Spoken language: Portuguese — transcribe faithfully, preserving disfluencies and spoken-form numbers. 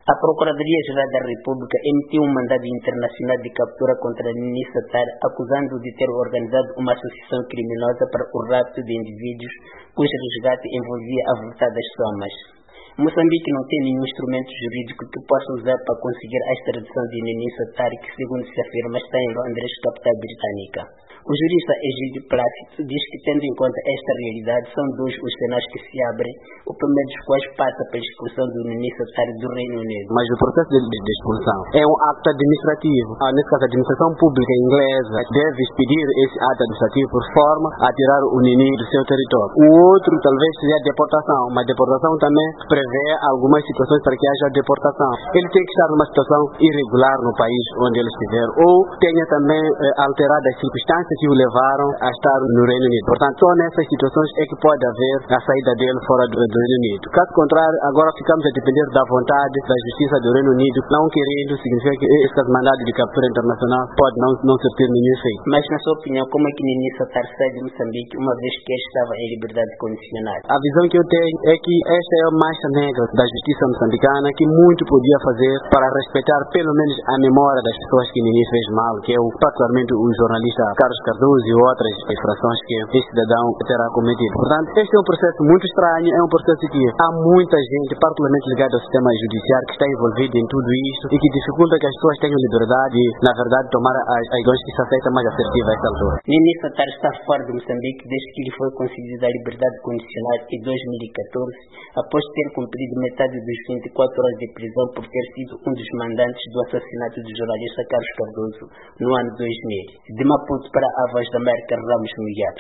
A Procuradoria-Geral da República emitiu um mandado internacional de captura contra Nini Satar, acusando-o de ter organizado uma associação criminosa para o rapto de indivíduos cujo resgate envolvia a voltadas somas. Moçambique não tem nenhum instrumento jurídico que possa usar para conseguir a extradição de Nini Satar, que, segundo se afirma, está em Londres, capital britânica. O jurista Egídio Plácido diz que, tendo em conta esta realidade, são dois os cenários que se abrem, o primeiro dos quais passa pela expulsão do Nini Satar do Reino Unido. Mas o processo de, de, de expulsão é um acto administrativo. Ah, nesse caso, a administração pública inglesa deve expedir esse ato administrativo por forma a tirar o Nini do seu território. O outro, talvez, seja a deportação, mas a deportação também prevê algumas situações para que haja deportação. Ele tem que estar numa situação irregular no país onde ele estiver, ou tenha também eh, alterado as circunstâncias que o levaram a estar no Reino Unido. Portanto, só nessas situações é que pode haver a saída dele fora do, do Reino Unido. Caso contrário, agora ficamos a depender da vontade da Justiça do Reino Unido. Não querendo, significa que esse mandado de captura internacional pode não, não surtir nenhum efeito. Mas, na sua opinião, como é que Nini Satar sai de Moçambique, uma vez que ele estava em liberdade condicional? A visão que eu tenho é que esta é a mancha negra da Justiça moçambicana, que muito podia fazer para respeitar pelo menos a memória das pessoas que Nini fez mal, que é o, particularmente o jornalista Carlos Cardoso e outras infrações que esse cidadão terá cometido. Portanto, este é um processo muito estranho, é um processo que há muita gente, particularmente ligada ao sistema judiciário, que está envolvida em tudo isto e que dificulta que as pessoas tenham liberdade e, na verdade, tomar as ações que se aceitam mais assertiva a esta altura. Nini Satar está fora de Moçambique desde que lhe foi concedida a liberdade condicional em dois mil e catorze, após ter cumprido metade dos vinte e quatro horas de prisão por ter sido um dos mandantes do assassinato do jornalista Carlos Cardoso no ano dois mil. De Maputo para a Voz da América, Ramos Mulher.